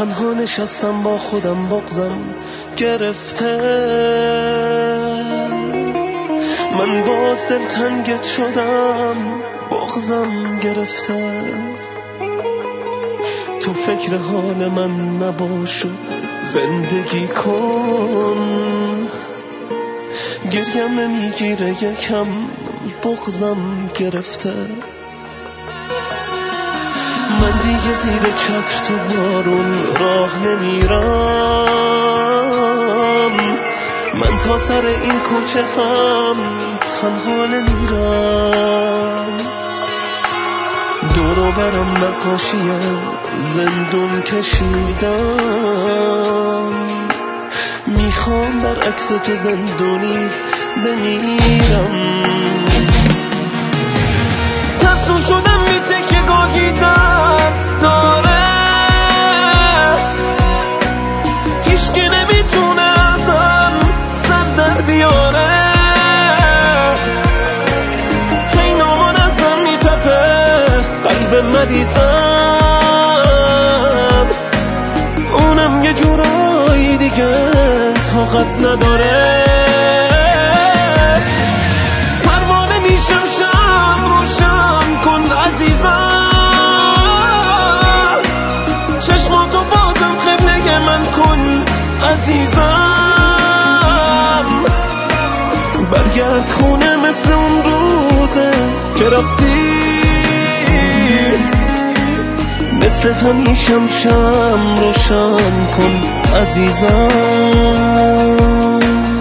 تنها نشستم با خودم بغضم گرفته، من باز دلتنگت شدم بغضم گرفته. تو فکر حال من نباش و زندگی کن، گریم نمیگیره یکم بغضم گرفته. من دیگه زیر چتر تو بارون راه نمیرم، من تا سر این کوچه هم تنها نمیرم. دورو برم نقاشی زندون کشیدم، میخوام برعکس تو زندونی بمیرم. تسلو شدم میته که گاهی درد داره، هیچکی نمیتونه ازم سر در بیاره. هی نامان ازم میتپه قلب مریضم، اونم یه جورایی دیگه طاقت نداره. پروانه میشم شم روشن کن عزیزم، چشماتو بازم قبله من کن عزیزم. برگرد خونه مثل اون روزه که رفتی، مثل همیشم شم روشن کن عزیزم.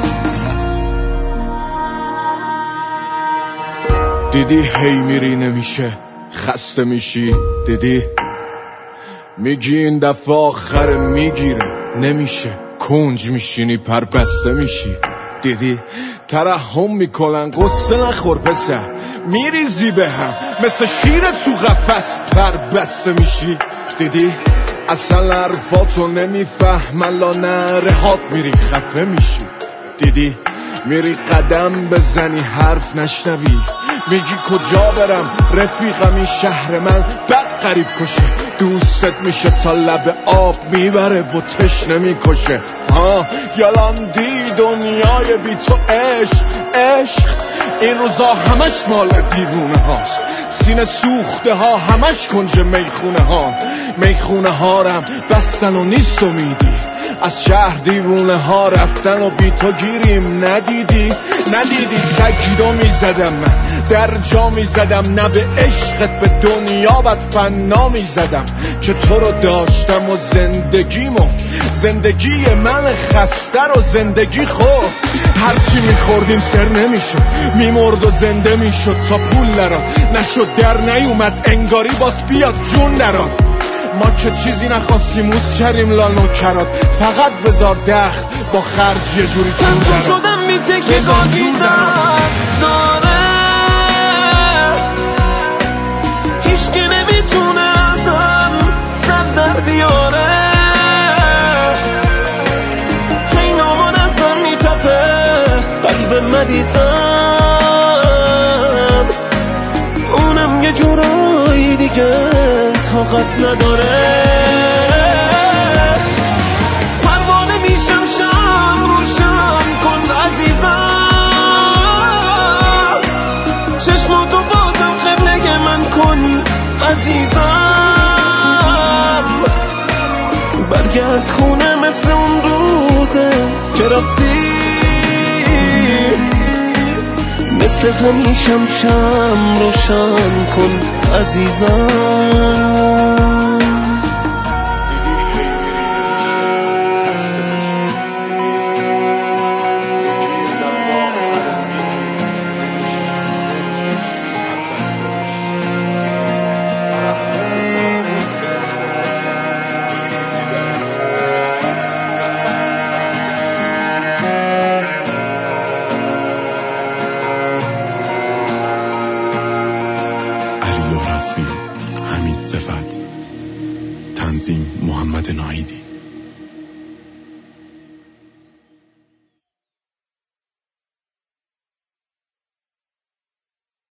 دیدی هی میری نمیشه خسته میشی، دیدی میگی این دفعه آخر میگیره نمیشه، کنج میشینی پر بسته میشی. دیدی ترحم میکنن قصه نخور پسر، میریزی به هم مثل شیر تو قفس پر بسته میشی. دیدی اصلا حرفاتو نمیفهمن لا نرهات میری خفه میشی. دیدی میری قدم بزنی حرف نشنوی، میگی کجا برم رفیقم این شهر من بد قریب کشه، دوستت میشه تا لب آب میبره و تشنه میکشه. یالاندی دنیای بی تو عشق عشق، این روزا همش مال دیوونه هاست، سینه سوخته ها همش کنج میخونه ها. میخونه ها رم بستن و نیست امیدی، از شهر دیوونه ها رفتن و بی تو گیریم. ندیدی سگیدو میزدم من در جا میزدم، نه به عشقت به دنیا بد فنا میزدم که تو رو داشتم و زندگی من خسته رو زندگی خود. هرچی میخوردیم سر نمیشد، میمرد و زنده میشد تا پول نراد نشد در نیومد انگاری باز بیاد جون نراد. ما که چیزی نخواستیم موز کردیم لانو کراد، فقط بذار دخل با خرج یه جوری جون دراد. شدم میته که گاهی درد داره، هیچکی نمیتونه ازم سر در بیاره. هی نامان ازم میتپه قلب مریضم، اونم یه جورایی دیگه طاقت نداره. پروانه میشم شم روشن کن عزیزم، چشماتو بازم قبله من کن عزیزم. برگرد خونه مثل اون روزه که رفتی، مثل همیشم شم روشن کن عزیزم. حمید صفت، تنظیم محمد ناهیدی.